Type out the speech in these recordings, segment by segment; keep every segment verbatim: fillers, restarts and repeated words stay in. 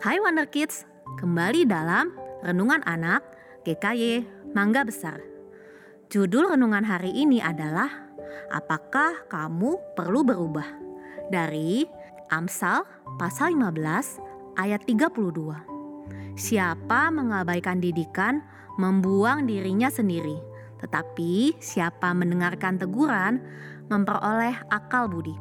Hai Wonder Kids, kembali dalam Renungan Anak G K Y Mangga Besar. Judul renungan hari ini adalah Apakah Kamu Perlu Berubah? Dari Amsal pasal lima belas ayat tiga puluh dua. Siapa mengabaikan didikan membuang dirinya sendiri, tetapi siapa mendengarkan teguran memperoleh akal budi.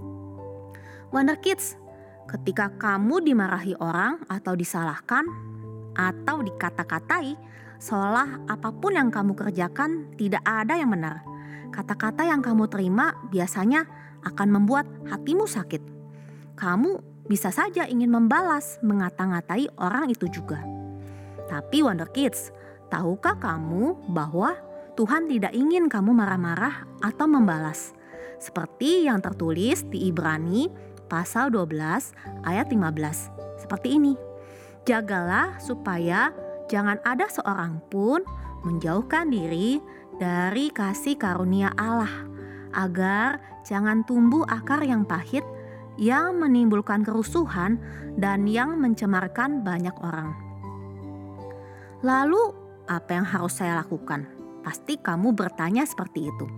Wonder Kids, ketika kamu dimarahi orang atau disalahkan atau dikata-katai, seolah apapun yang kamu kerjakan tidak ada yang benar. Kata-kata yang kamu terima biasanya akan membuat hatimu sakit. Kamu bisa saja ingin membalas, mengata-ngatai orang itu juga. Tapi Wonder Kids, tahukah kamu bahwa Tuhan tidak ingin kamu marah-marah atau membalas? Seperti yang tertulis di Ibrani pasal dua belas ayat lima belas. Seperti ini. Jagalah supaya jangan ada seorang pun menjauhkan diri dari kasih karunia Allah, agar jangan tumbuh akar yang pahit yang menimbulkan kerusuhan dan yang mencemarkan banyak orang. Lalu apa yang harus saya lakukan? Pasti kamu bertanya seperti itu.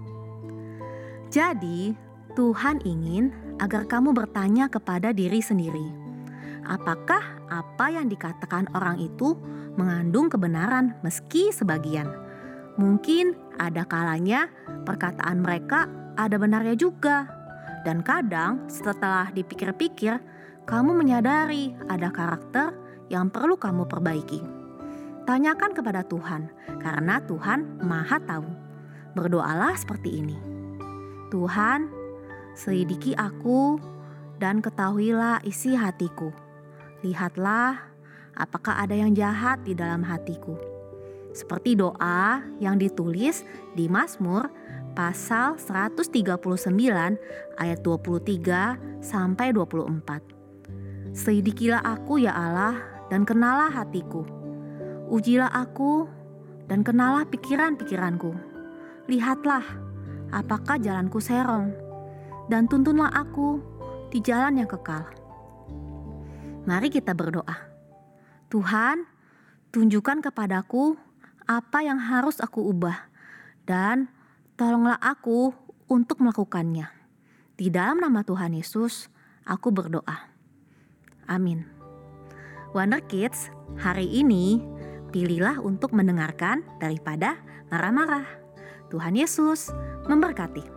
Jadi Tuhan ingin agar kamu bertanya kepada diri sendiri, apakah apa yang dikatakan orang itu mengandung kebenaran meski sebagian? Mungkin ada kalanya perkataan mereka ada benarnya juga. Dan kadang setelah dipikir-pikir, kamu menyadari ada karakter yang perlu kamu perbaiki. Tanyakan kepada Tuhan, karena Tuhan Maha Tahu. Berdoalah seperti ini. Tuhan, selidiki aku dan ketahuilah isi hatiku. Lihatlah apakah ada yang jahat di dalam hatiku. Seperti doa yang ditulis di Mazmur pasal seratus tiga puluh sembilan ayat dua puluh tiga sampai dua puluh empat. Selidikilah aku ya Allah dan kenalah hatiku. Ujilah aku dan kenalah pikiran-pikiranku. Lihatlah apakah jalanku serong, dan tuntunlah aku di jalan yang kekal. Mari kita berdoa. Tuhan, tunjukkan kepadaku apa yang harus aku ubah, dan tolonglah aku untuk melakukannya. Di dalam nama Tuhan Yesus, aku berdoa. Amin. Wonder Kids, hari ini pilihlah untuk mendengarkan daripada marah-marah. Tuhan Yesus memberkati.